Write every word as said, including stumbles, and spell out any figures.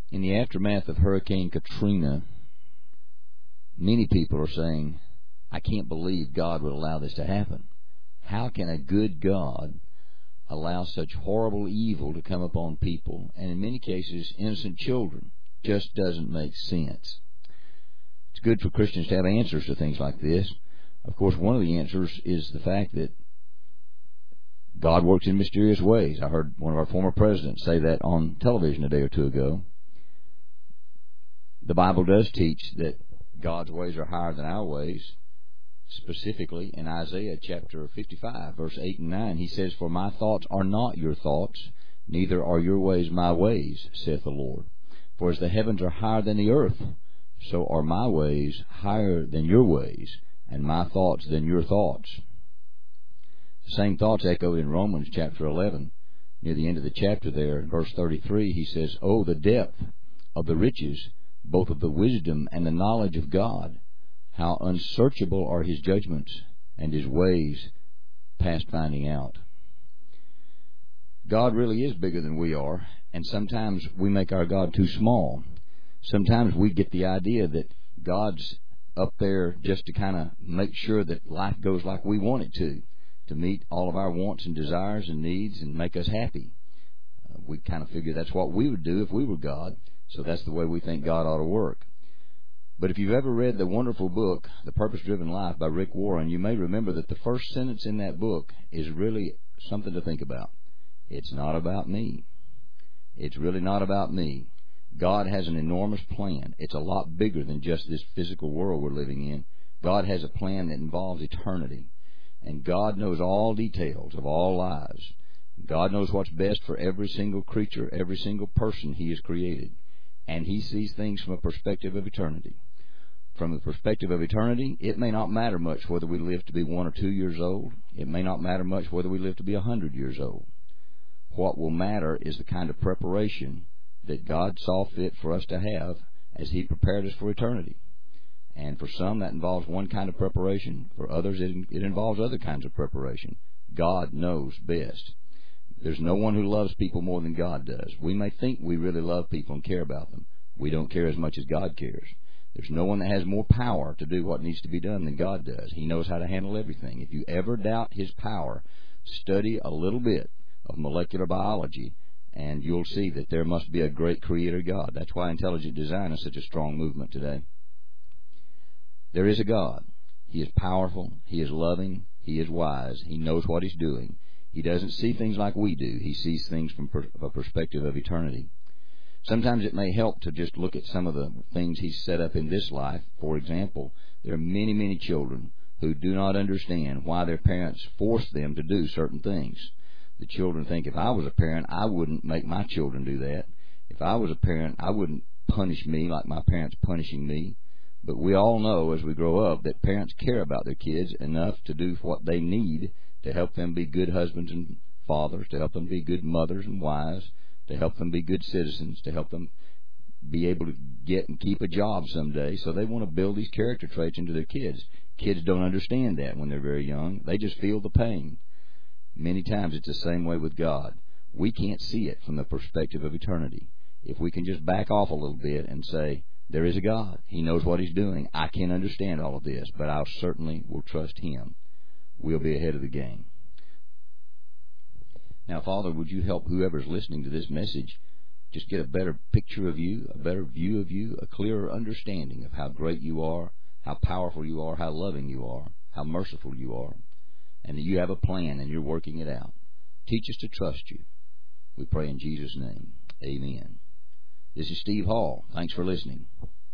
In the aftermath of Hurricane Katrina, many people are saying, I can't believe God would allow this to happen. How can a good God allow such horrible evil to come upon people, and in many cases innocent children? Just doesn't make sense. It's good for Christians to have answers to things like this. Of course, one of the answers is the fact that God works in mysterious ways. I heard one of our former presidents say that on television a day or two ago. The Bible does teach that God's ways are higher than our ways. Specifically, in Isaiah chapter fifty-five, verse eight and nine, he says, For my thoughts are not your thoughts, neither are your ways my ways, saith the Lord. For as the heavens are higher than the earth, so are my ways higher than your ways, and my thoughts than your thoughts. The same thoughts echoed in Romans chapter eleven. Near the end of the chapter there, in verse thirty-three, he says, Oh, the depth of the riches, both of the wisdom and the knowledge of God! How unsearchable are his judgments, and his ways past finding out. God really is bigger than we are, and sometimes we make our God too small. Sometimes we get the idea that God's up there just to kind of make sure that life goes like we want it to, to meet all of our wants and desires and needs and make us happy. Uh, we kind of figure that's what we would do if we were God, so that's the way we think God ought to work. But if you've ever read the wonderful book, The Purpose-Driven Life by Rick Warren, you may remember that the first sentence in that book is really something to think about. It's not about me. It's really not about me. God has an enormous plan. It's a lot bigger than just this physical world we're living in. God has a plan that involves eternity. And God knows all details of all lives. God knows what's best for every single creature, every single person He has created. And He sees things from a perspective of eternity. From the perspective of eternity, it may not matter much whether we live to be one or two years old. It may not matter much whether we live to be a hundred years old. What will matter is the kind of preparation that God saw fit for us to have as He prepared us for eternity. And for some, that involves one kind of preparation. For others, it, it involves other kinds of preparation. God knows best. There's no one who loves people more than God does. We may think we really love people and care about them. We don't care as much as God cares. There's no one that has more power to do what needs to be done than God does. He knows how to handle everything. If you ever doubt His power, study a little bit of molecular biology, and you'll see that there must be a great creator God. That's why intelligent design is such a strong movement today. There is a God. He is powerful. He is loving. He is wise. He knows what He's doing. He doesn't see things like we do. He sees things from a perspective of eternity. Sometimes it may help to just look at some of the things He's set up in this life. For example, there are many, many children who do not understand why their parents force them to do certain things. The children think, if I was a parent, I wouldn't make my children do that. If I was a parent, I wouldn't punish me like my parents punishing me. But we all know as we grow up that parents care about their kids enough to do what they need to help them be good husbands and fathers, to help them be good mothers and wives, to help them be good citizens, to help them be able to get and keep a job someday. So they want to build these character traits into their kids. Kids don't understand that when they're very young. They just feel the pain. Many times it's the same way with God. We can't see it from the perspective of eternity. If we can just back off a little bit and say, there is a God. He knows what He's doing. I can't understand all of this, but I certainly will trust Him. We'll be ahead of the game. Now, Father, would You help whoever's listening to this message just get a better picture of You, a better view of You, a clearer understanding of how great You are, how powerful You are, how loving You are, how merciful You are, and that You have a plan and You're working it out. Teach us to trust You. We pray in Jesus' name. Amen. This is Steve Hall. Thanks for listening.